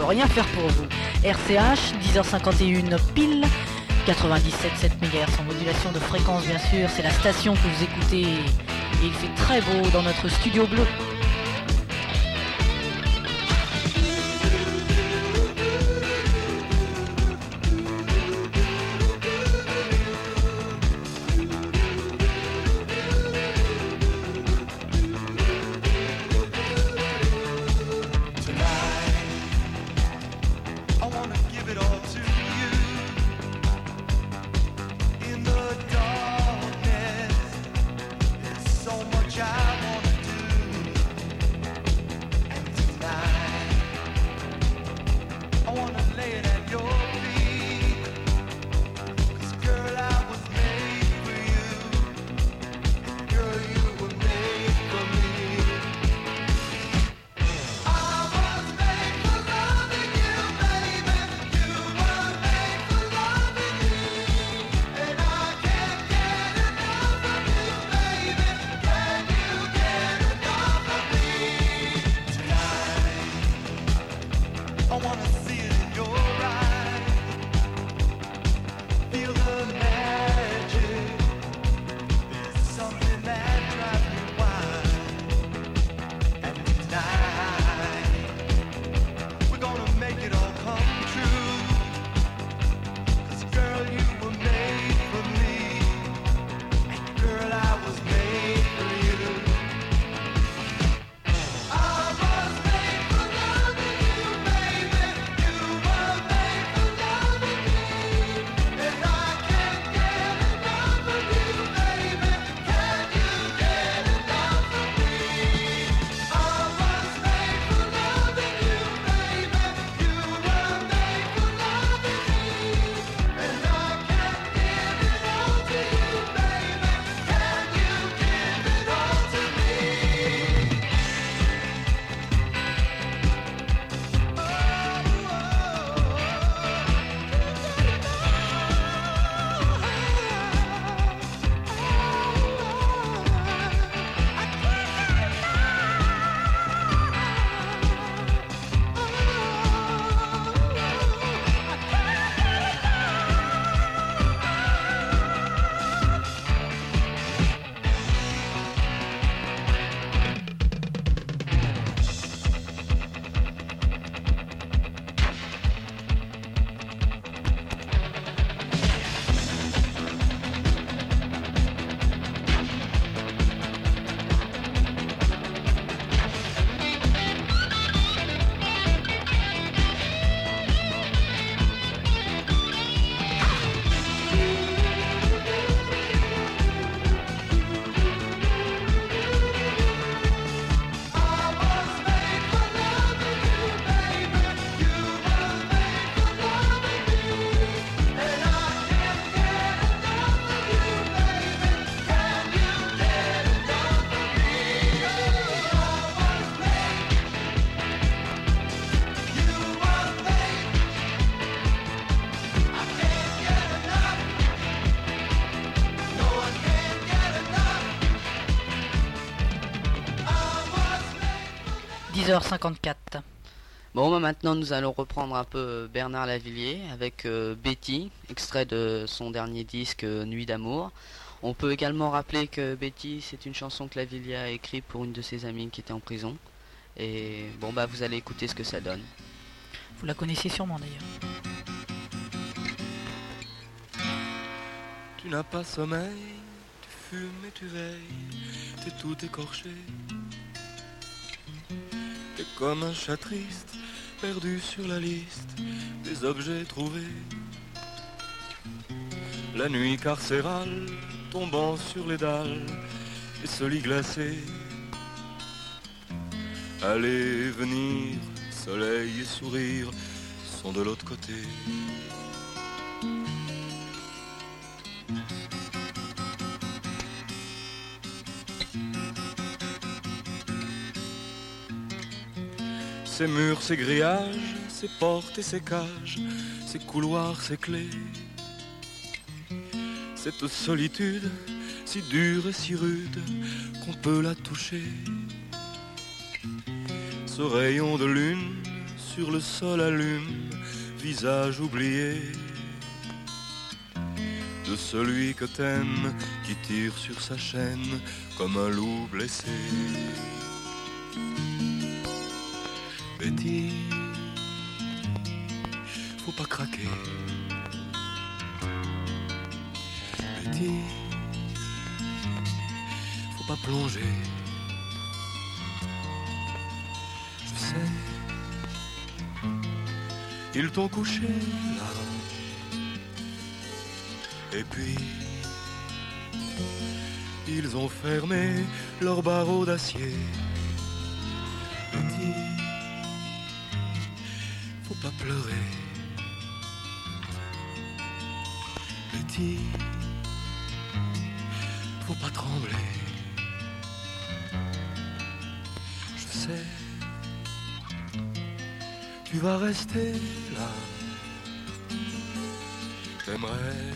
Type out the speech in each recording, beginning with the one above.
peut rien faire pour vous. RCH, 10h51 pile, 97,7 MHz en modulation de fréquence bien sûr, c'est la station que vous écoutez et il fait très beau dans notre studio bleu. h 54. Bon, bah maintenant nous allons reprendre un peu Bernard Lavilliers avec Betty, extrait de son dernier disque Nuit d'amour. On peut également rappeler que Betty, c'est une chanson que Lavilliers a écrite pour une de ses amies qui était en prison. Et bon, bah vous allez écouter ce que ça donne. Vous la connaissez sûrement d'ailleurs. Tu n'as pas sommeil, tu fumes et tu veilles, t'es tout écorché. T'es comme un chat triste, perdu sur la liste des objets trouvés. La nuit carcérale, tombant sur les dalles, et ce lit glacé. Aller, venir, soleil et sourire sont de l'autre côté. Ces murs, ces grillages, ces portes et ces cages, ces couloirs, ces clés. Cette solitude, si dure et si rude, qu'on peut la toucher. Ce rayon de lune sur le sol allume, visage oublié de celui que t'aimes, qui tire sur sa chaîne comme un loup blessé. Betty, faut pas craquer. Betty, faut pas plonger. Je sais, ils t'ont couché là. Et puis, ils ont fermé leurs barreaux d'acier. Betty, faut pas pleurer. Betty, faut pas trembler. Je sais, tu vas rester là. T'aimerais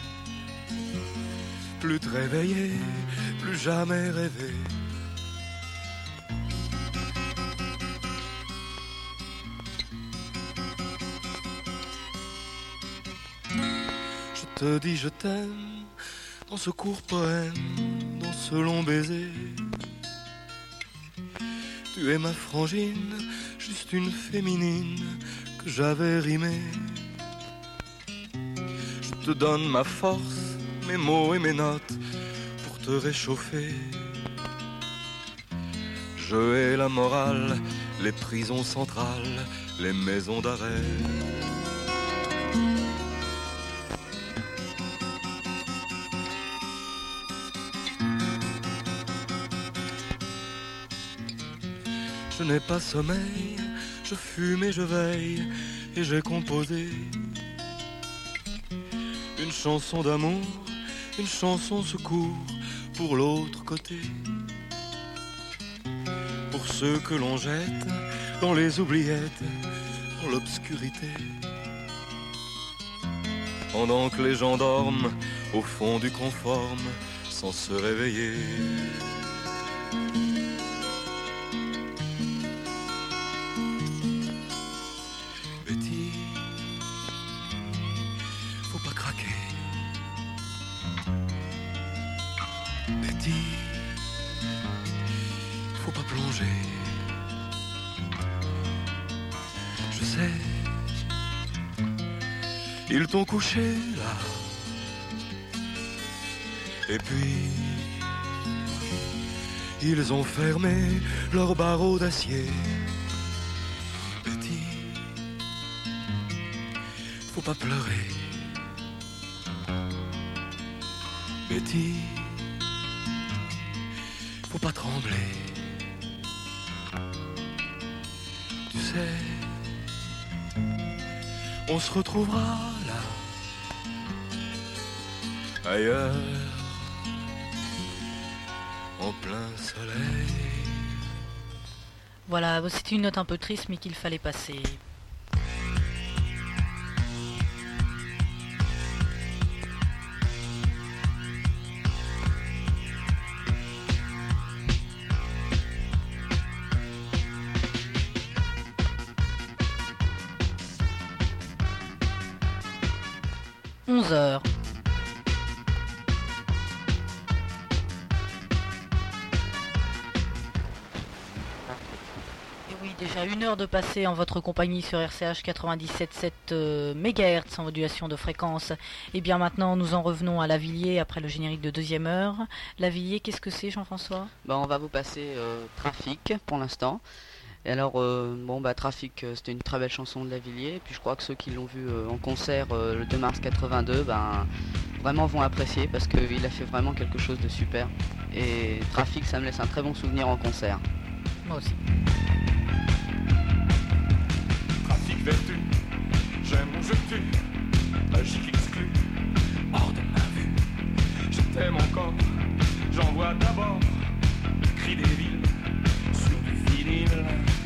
plus te réveiller, plus jamais rêver. Je te dis je t'aime dans ce court poème, dans ce long baiser. Tu es ma frangine, juste une féminine que j'avais rimée. Je te donne ma force, mes mots et mes notes pour te réchauffer. Je hais la morale, les prisons centrales, les maisons d'arrêt. Je n'ai pas sommeil, je fume et je veille, et j'ai composé une chanson d'amour, une chanson secours pour l'autre côté. Pour ceux que l'on jette dans les oubliettes, dans l'obscurité. Pendant que les gens dorment au fond du conforme sans se réveiller. Betty, faut pas craquer. Betty, faut pas plonger. Je sais, ils t'ont couché là. Et puis, ils ont fermé leurs barreaux d'acier. Betty, faut pas pleurer. Betty, faut pas trembler. Tu sais, on se retrouvera là, ailleurs, en plein soleil. Voilà, c'était une note un peu triste mais qu'il fallait passer. Heures. Et oui, déjà 1 heure de passé en votre compagnie sur RCH 97.7 MHz en modulation de fréquence. Et bien maintenant, nous en revenons à Lavilliers après le générique de 2e heure. Lavilliers, qu'est-ce que c'est, Jean-François ? On va vous passer Trafic pour l'instant. Et alors, Trafic, c'était une très belle chanson de Lavilliers. Et puis je crois que ceux qui l'ont vu en concert le 2 mars 82, vraiment vont apprécier parce qu'il a fait vraiment quelque chose de super. Et Trafic, ça me laisse un très bon souvenir en concert. Moi aussi. Trafic vertu, j'aime ou je tue, magique exclu, hors de ma vue. Je t'aime encore, j'envoie d'abord le cri des villes sur du vinyle.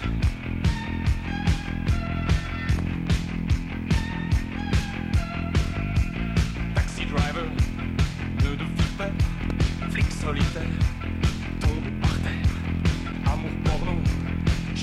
Taxi driver, nœud de vipère, flic solitaire, tombé par terre, amour porno,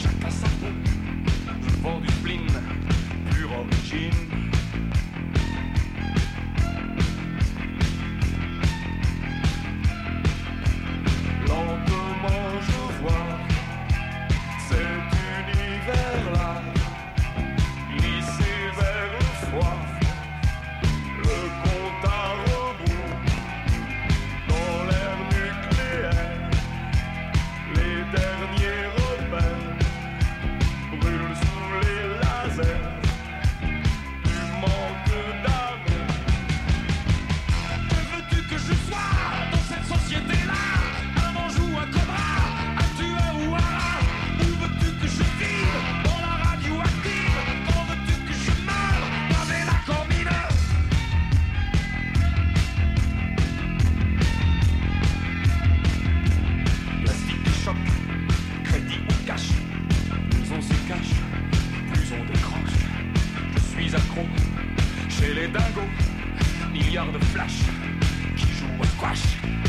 les dingos, milliards de flash qui jouent au squash.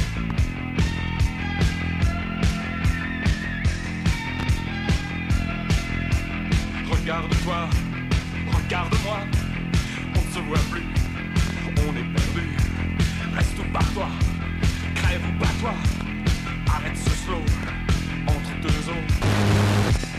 Regarde-toi, regarde-moi, on ne se voit plus, on est perdu. Reste ou pars-toi, crève ou bats-toi, arrête ce slow entre deux eaux.